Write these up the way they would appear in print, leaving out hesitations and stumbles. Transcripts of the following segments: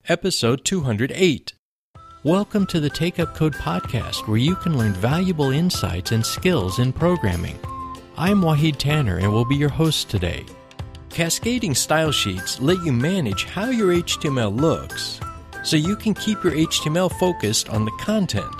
episode 208. Welcome to the Take Up Code podcast, where you can learn valuable insights and skills in programming. I'm Wahid Tanner and will be your host today. Cascading style sheets let you manage how your HTML looks, so you can keep your HTML focused on the content.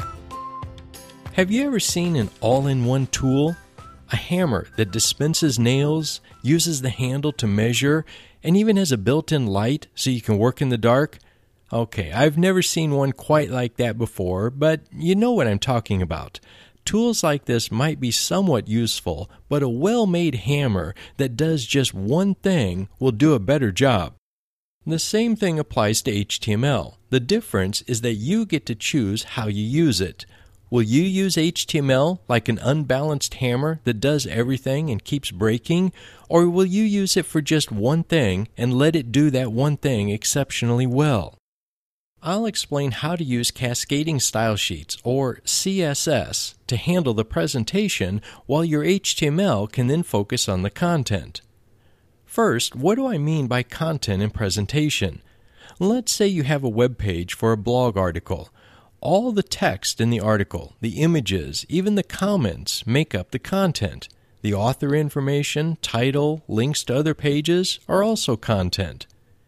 Have you ever seen an all-in-one tool? A hammer that dispenses nails, uses the handle to measure, and even has a built-in light so you can work in the dark? Okay, I've never seen one quite like that before, but you know what I'm talking about. Tools like this might be somewhat useful, but a well-made hammer that does just one thing will do a better job. The same thing applies to HTML. The difference is that you get to choose how you use it. Will you use HTML like an unbalanced hammer that does everything and keeps breaking, or will you use it for just one thing and let it do that one thing exceptionally well? I'll explain how to use cascading style sheets, or CSS, to handle the presentation while your HTML can then focus on the content. First, what do I mean by content and presentation? Let's say you have a web page for a blog article. All the text in the article, the images, even the comments make up the content. The author information, title, links to other pages are also content.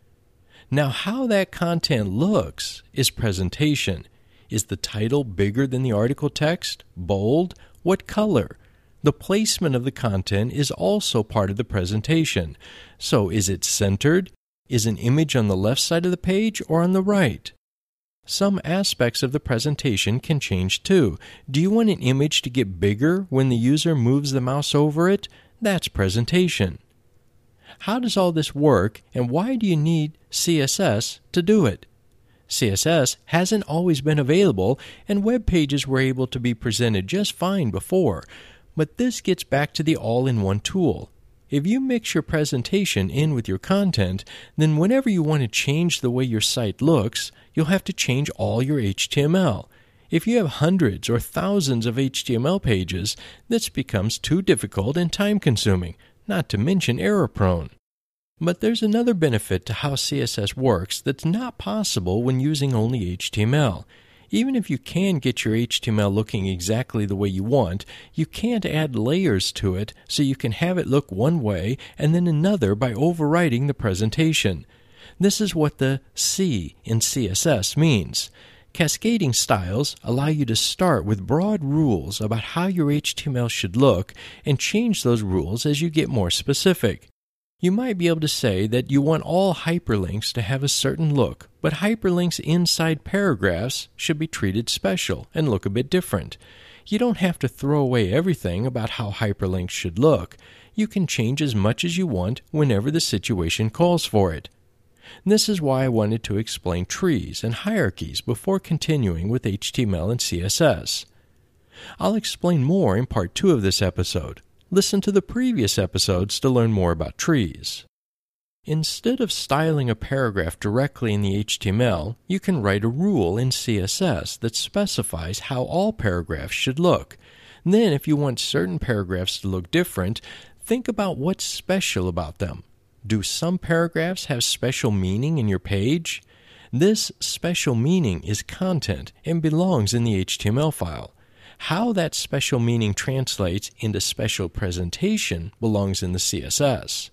Now, how that content looks is presentation. Is the title bigger than the article text? Bold? What color? The placement of the content is also part of the presentation. So, is it centered? Is an image on the left side of the page or on the right? Some aspects of the presentation can change too. Do you want an image to get bigger when the user moves the mouse over it? That's presentation. How does all this work, and why do you need CSS to do it? CSS hasn't always been available, and web pages were able to be presented just fine before. But this gets back to the all-in-one tool. If you mix your presentation in with your content, then whenever you want to change the way your site looks, you'll have to change all your HTML. If you have hundreds or thousands of HTML pages, this becomes too difficult and time-consuming, not to mention error-prone. But there's another benefit to how CSS works that's not possible when using only HTML. Even if you can get your HTML looking exactly the way you want, you can't add layers to it so you can have it look one way and then another by overwriting the presentation. This is what the C in CSS means. Cascading styles allow you to start with broad rules about how your HTML should look and change those rules as you get more specific. You might be able to say that you want all hyperlinks to have a certain look, but hyperlinks inside paragraphs should be treated special and look a bit different. You don't have to throw away everything about how hyperlinks should look. You can change as much as you want whenever the situation calls for it. This is why I wanted to explain trees and hierarchies before continuing with HTML and CSS. I'll explain more in part 2 of this episode. Listen to the previous episodes to learn more about trees. Instead of styling a paragraph directly in the HTML, you can write a rule in CSS that specifies how all paragraphs should look. Then, if you want certain paragraphs to look different, think about what's special about them. Do some paragraphs have special meaning in your page? This special meaning is content and belongs in the HTML file. How that special meaning translates into special presentation belongs in the CSS.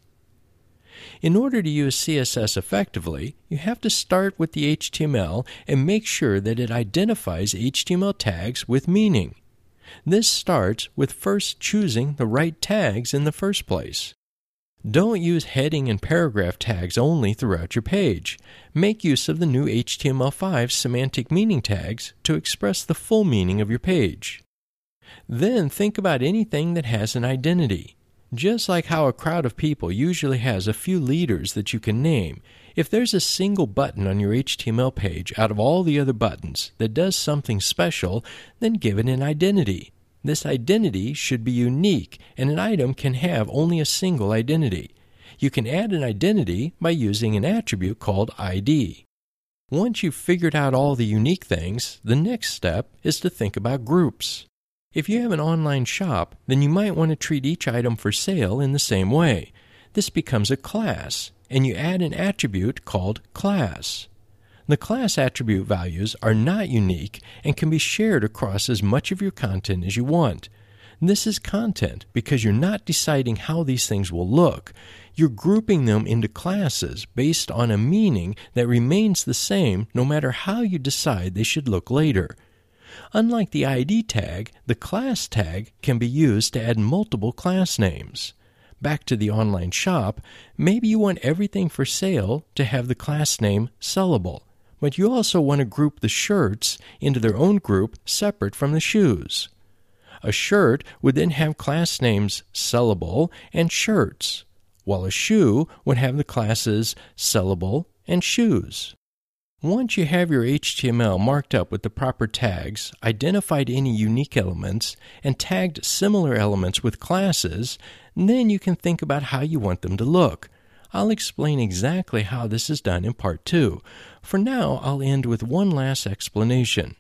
In order to use CSS effectively, you have to start with the HTML and make sure that it identifies HTML tags with meaning. This starts with first choosing the right tags in the first place. Don't use heading and paragraph tags only throughout your page. Make use of the new HTML5 semantic meaning tags to express the full meaning of your page. Then think about anything that has an identity. Just like how a crowd of people usually has a few leaders that you can name, if there's a single button on your HTML page out of all the other buttons that does something special, then give it an identity. This identity should be unique, and an item can have only a single identity. You can add an identity by using an attribute called ID. Once you've figured out all the unique things, the next step is to think about groups. If you have an online shop, then you might want to treat each item for sale in the same way. This becomes a class, and you add an attribute called class. The class attribute values are not unique and can be shared across as much of your content as you want. This is content because you're not deciding how these things will look. You're grouping them into classes based on a meaning that remains the same no matter how you decide they should look later. Unlike the ID tag, the class tag can be used to add multiple class names. Back to the online shop, maybe you want everything for sale to have the class name sellable, but you also want to group the shirts into their own group separate from the shoes. A shirt would then have class names sellable and shirts, while a shoe would have the classes sellable and shoes. Once you have your HTML marked up with the proper tags, identified any unique elements, and tagged similar elements with classes, then you can think about how you want them to look. I'll explain exactly how this is done in Part 2. For now, I'll end with one last explanation.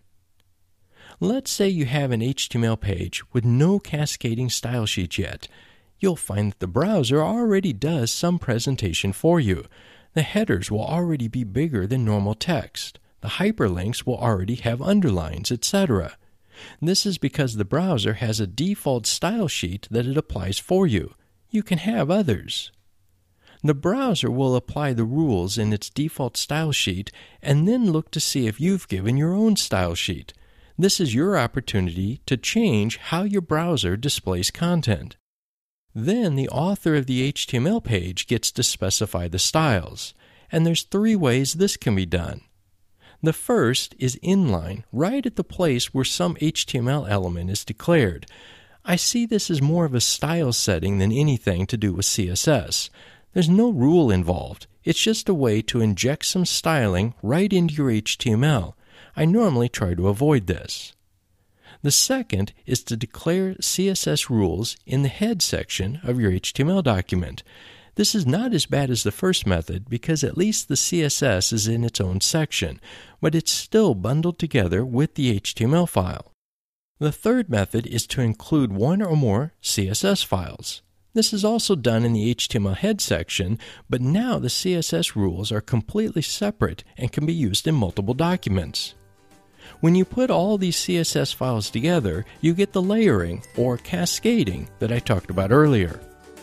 Let's say you have an HTML page with no cascading style sheets yet. You'll find that the browser already does some presentation for you. The headers will already be bigger than normal text. The hyperlinks will already have underlines, etc. This is because the browser has a default style sheet that it applies for you. You can have others. The browser will apply the rules in its default style sheet and then look to see if you've given your own style sheet. This is your opportunity to change how your browser displays content. Then the author of the HTML page gets to specify the styles, and there's 3 ways this can be done. The first is inline, right at the place where some HTML element is declared. I see this as more of a style setting than anything to do with CSS. There's no rule involved. It's just a way to inject some styling right into your HTML. I normally try to avoid this. The second is to declare CSS rules in the head section of your HTML document. This is not as bad as the first method because at least the CSS is in its own section, but it's still bundled together with the HTML file. The third method is to include one or more CSS files. This is also done in the HTML head section, but now the CSS rules are completely separate and can be used in multiple documents. When you put all these CSS files together, you get the layering or cascading that I talked about earlier.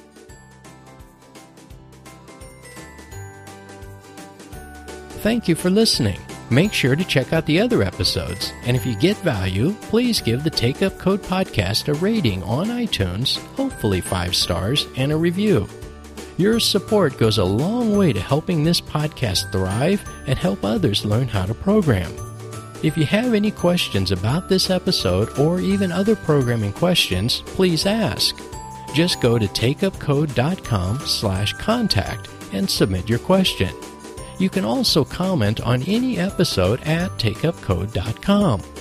Thank you for listening. Make sure to check out the other episodes, and if you get value, please give the Take Up Code podcast a rating on iTunes, hopefully 5 stars, and a review. Your support goes a long way to helping this podcast thrive and help others learn how to program. If you have any questions about this episode or even other programming questions, please ask. Just go to takeupcode.com/contact and submit your question. You can also comment on any episode at takeupcode.com.